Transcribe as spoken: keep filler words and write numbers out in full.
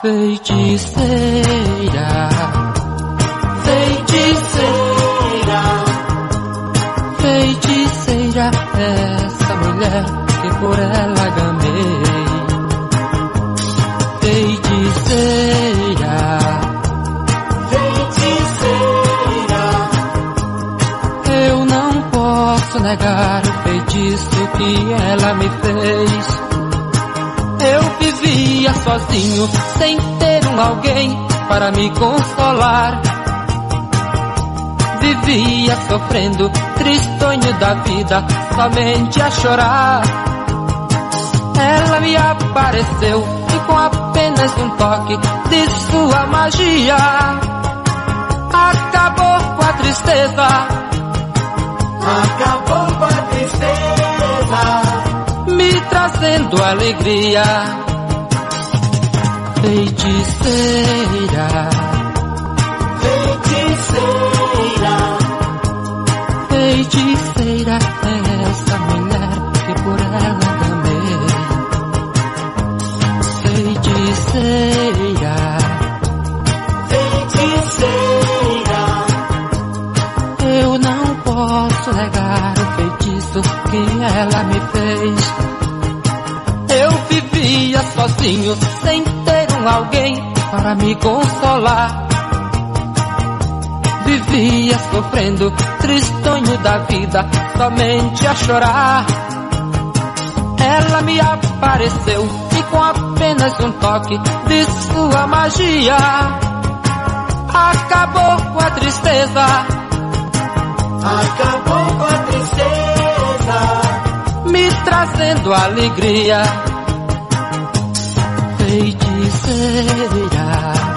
Feiticeira, feiticeira, feiticeira, essa mulher que por ela gamei. Feiticeira, feiticeira, eu não posso negar o feitiço que ela me fez. Eu vivia sozinho, sem ter um alguém para me consolar. Vivia sofrendo, tristonho da vida, somente a chorar. Ela me apareceu e com apenas um toque de sua magia acabou com a tristeza. Acabou com a tristeza, me trazendo alegria. Feiticeira, feiticeira, feiticeira, essa mulher que por ela gamei. Feiticeira, feiticeira, eu não posso negar o feitiço que ela me fez. Eu vivia sozinho, sem ter um alguém para me consolar. Vivia sofrendo, tristonho da vida, somente a chorar. Ela me apareceu e com apenas um toque de sua magia acabou com a tristeza. acabou com a tristeza, me trazendo alegria. Feiticeira,